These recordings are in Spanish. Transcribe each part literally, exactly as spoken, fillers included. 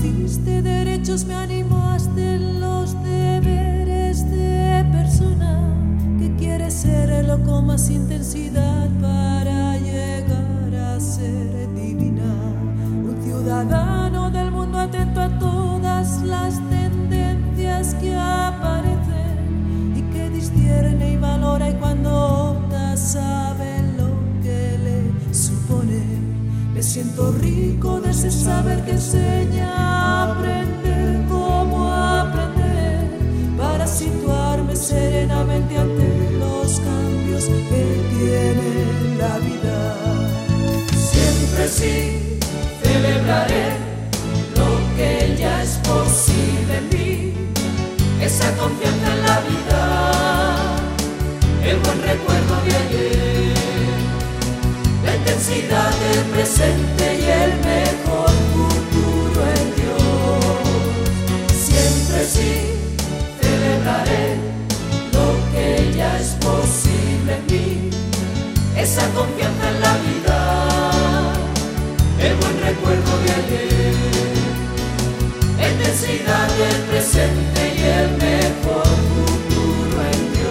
diste derechos, me animaste en los deberes de persona que quiere serlo con más intensidad para llegar a ser divina. Un ciudadano del mundo atento a todas las tendencias que aparecen y que discierne y valora, y cuando opta sabe lo que le supone. Me siento rico de ese saber que enseña a aprender cómo aprender, para situarme serenamente ante los cambios que tiene la vida. Siempre sí celebraré lo que ya es posible en mí, esa confianza en la vida, el buen recuerdo de ayer, la intensidad del presente y el mejor futuro en Dios. Siempre sí celebraré lo que ya es posible en mí, esa confianza en la vida, el buen recuerdo de ayer, la intensidad del presente y el mejor futuro en Dios.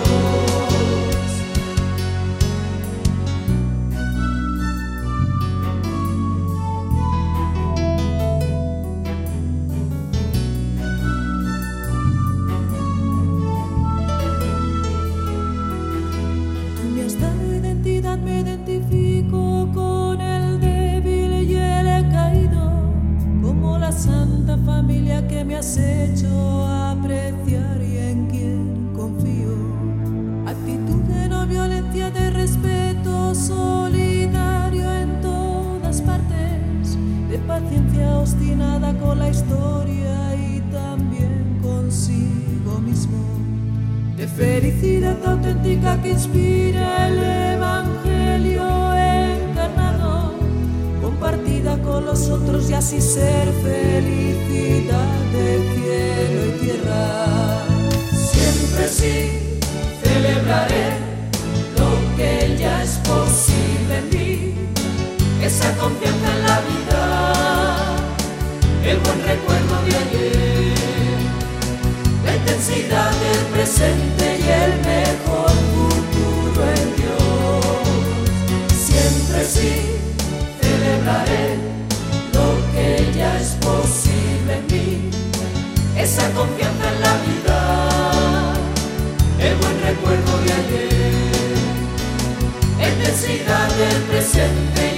Me identifico con el débil y el caído, como la santa familia que me has hecho apreciar y en quien confío. Actitud de no violencia, de respeto solidario en todas partes, de paciencia obstinada con la historia y también consigo mismo, de felicidad auténtica que inspira el Evangelio encarnado, compartida con los otros, y así ser felicidad de cielo y tierra. Siempre sí celebraré lo que ya es posible en mí, esa confianza en la vida, el buen recuerdo de ayer, la intensidad del presente y el mejor futuro en Dios. Siempre sí celebraré lo que ya es posible en mí, esa confianza en la vida, el buen recuerdo de ayer, la intensidad del presente